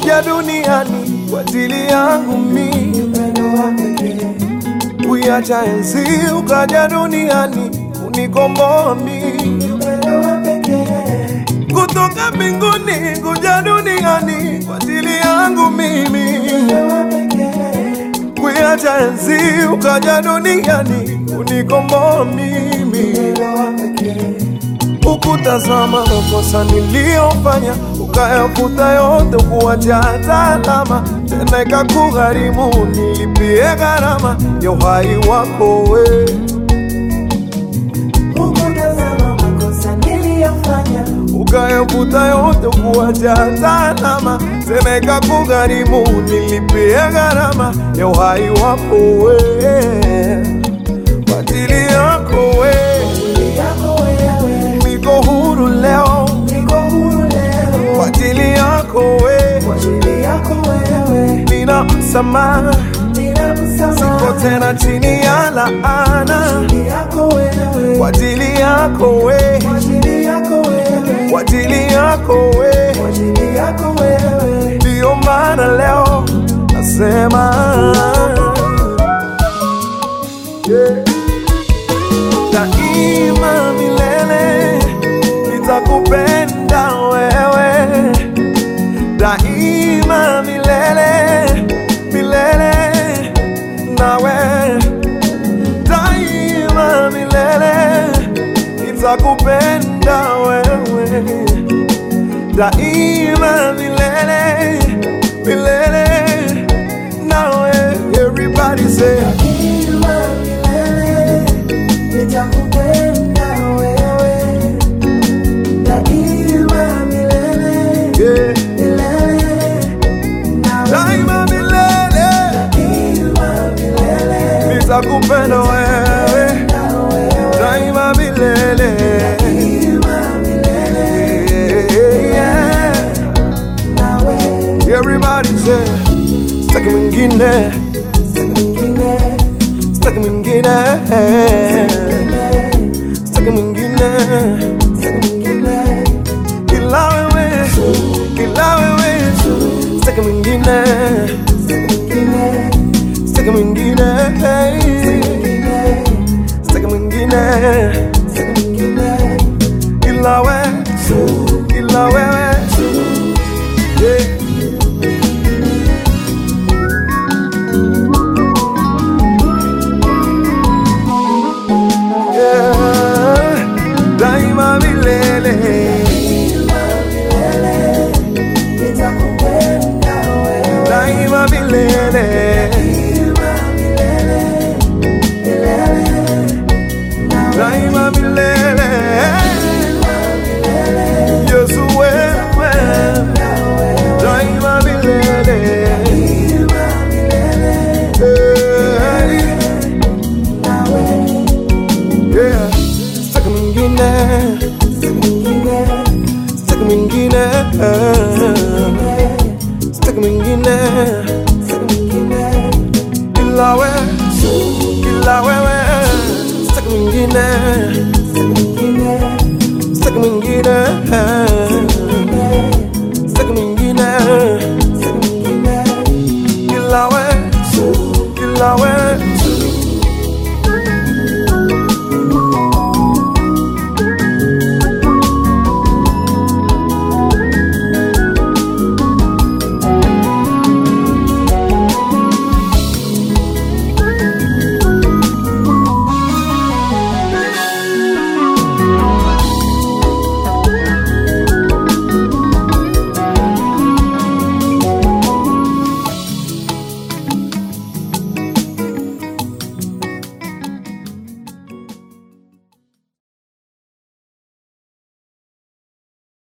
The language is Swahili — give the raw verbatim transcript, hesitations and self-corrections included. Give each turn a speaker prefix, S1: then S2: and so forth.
S1: kuja duniani kwa ajili yangu mimi,
S2: upendo wa pekee.
S1: kuiacha enzi ukaja duniani kunikomboa mimi,
S2: Upendo wa pekee.
S1: kutoka mbinguni kuja duniani kwa ajili yangu mimi,
S2: Upendo wa pekee.
S1: kuiacha enzi ukaja duniani kunikomboa mimi.
S2: Upendo wa pekee.
S1: Ukutazama makosa niliyofanya, ukayafuta yote, kuacha hata alama, tena ikakugharimu nilipie gharama ya uhai wako we.
S2: Ukutazama makosa niliyofanya,
S1: Ukayafuta yote, kuacha hata alama, tena ikakugharimu nilipie gharama ya uhai wako we. Kwa ajili yako we,
S2: ajili yako wewe.
S1: niko huru leo.
S2: Niko huru leo.
S1: Kwa ajili yako we,
S2: Kwa ajili yako wewe.
S1: nina msamaha,
S2: Nina msamaha.
S1: siko tena chini ya laana.
S2: Kwa ajili yako wewe.
S1: Kwa ajili yako we,
S2: Kwa ajili yako wewe.
S1: kwa ajili yako we,
S2: Kwa ajili yako wewe.
S1: ndiyo maana leo nasema yeah. Daima milele nitakupenda wewe, daima milele milele nawe, daima milele nitakupenda wewe, daima milele milele nawe. Everybody say
S2: Daima milele nitakupenda wewe. Daima milele
S1: yeah.
S2: milele nawe.
S1: Daima milele
S2: Daima milele
S1: nitakupenda wewe,
S2: na wewe.
S1: daima milele
S2: Daima milele
S1: yeah.
S2: na wewe.
S1: Everybody say sitaki mwingine,
S2: Siku nyingine,
S1: sitaki mwingine, sitaki mwingine
S2: siku nyingine,
S1: ila wewe, ila wewe, sitaki mwingine,
S2: siku nyingine,
S1: sitaki mwingine, sitaki mwingine
S2: siku nyingine,
S1: ila wewe, ila wewe yeah. Yeah. Daima milele,
S2: nitakupenda wewe.
S1: daima milele, daima milele, Yesu wewe, daima milele, hey. Yeah. Sitaki mwingine, sitaki mwingine, sitaki mwingine ila wewe, ila wewe, sitaki mwingine, sitaki mwingine